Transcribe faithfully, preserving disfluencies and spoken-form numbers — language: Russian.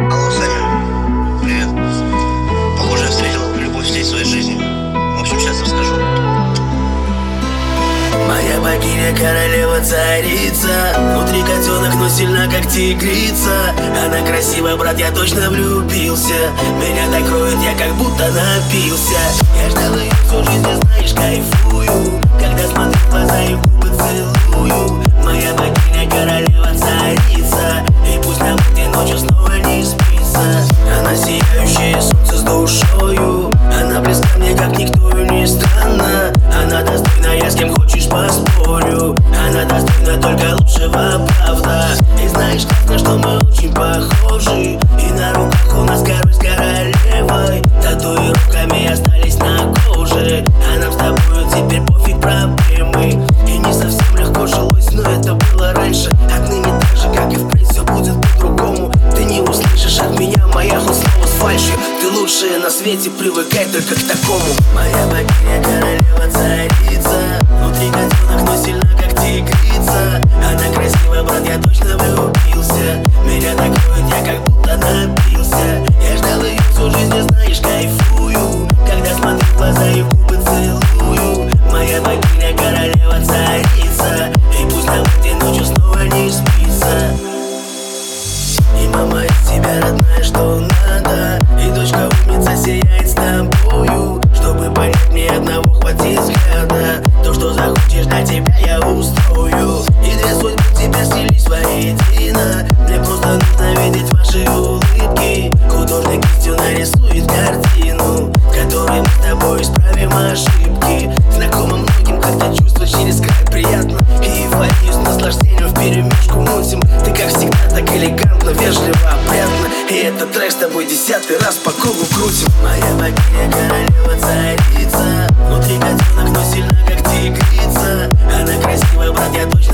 Алло, Саня, привет. Похоже, я встретил любовь всей своей жизни. В общем, сейчас расскажу. Моя богиня, королева, царица. Внутри котенок, но сильна, как тигрица. Она красивая, брат, я точно влюбился. Меня так кроет, я как будто напился. Я ждал ее всю жизнь, ты знаешь, кайфую. Когда смотрю в глаза и в губы целую. Моя богиня, королева, царица. И пусть нам этой ночью снова не спится. Она сияющее солнце с душою. Она близка мне, как никто, и не странно. Она достойна, я с кем хочешь поспорю. Она достойна только лучшего, правда. И знаешь, классно, что мы очень похожи. И на руках у нас король с королевой. Татуировками остались на коже. А нам с тобой теперь пофиг проблемы. И не совсем легко жилось, но это было раньше. Отныне так же, как и впредь, все будет по-другому. Ты не услышишь от меня моя хоть слово с фальшью. Ты лучшая на свете, привыкай только к такому. Моя богиня, королева, царица. Внутри котенок, но сильна, как тигрица. Она красивая, брат, я точно влюбился. Меня так кроет, я как будто напился. Я ждал ее всю жизнь, не знаешь, кайфую. Когда смотрю в глаза и в губы целую. Моя богиня, королева, царица. И пусть нам этой ночью снова не спится. И мама из тебя родная, что надо. И дочка умница сияет с тобою. Чтобы понять, мне одного хватит взгляда. То, что захочешь, для тебя я устрою. И две судьбы тебя слились воедино. Мне просто нужно видеть ваши улыбки. Художник кистью нарисует картину, в которой мы с тобой исправим ошибки. Знакомо многим, как-то чувство через край приятно. И эйфорию с наслаждением вперемешку мутим. Ты как всегда так элегантно, вежливо, опрятно. И этот трек с тобой десятый раз по кругу крутим. Моя богиня, королева, царица. Внутри котенок, но сильна, как тигрица. Она красивая, брат, я точно